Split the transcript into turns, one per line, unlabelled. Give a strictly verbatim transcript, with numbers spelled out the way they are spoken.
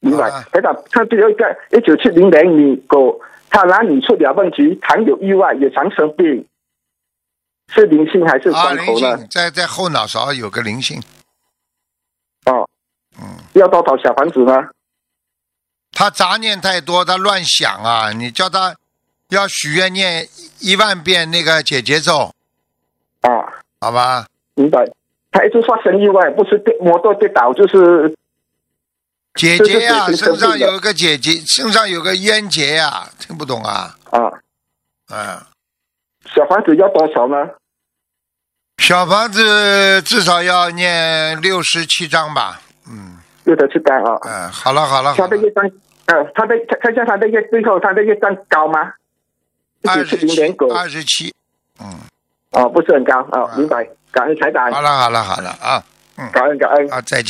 明白。台长，他只有一个一九七零年女狗，她男女出了问题，常有意外，也常生病，是灵性还是伤口呢？
啊、灵性在在后脑勺有个灵性。
哦，
嗯，
要多少小房子呢？
他杂念太多，他乱想啊！你叫他要许愿念一万遍那个解结咒，
啊，
好吧？
明白。他一直发生意外，不是跌摩托跌倒，就是
姐姐呀、身上有个姐姐，身上有个冤结呀、听不懂啊？
啊，
嗯，
小房子要多少呢？
小房子至少要念六十七章吧。嗯，
六十七张啊。
嗯，好了好了好了。
他的业障，呃，他的看一下他的业，最后他的业障高吗？
二
一九七零
十七
年狗，
二十七。嗯，
哦，不是很高啊，明白。感恩台长。
好了好了好了啊，嗯，
感恩感恩。
啊，再见。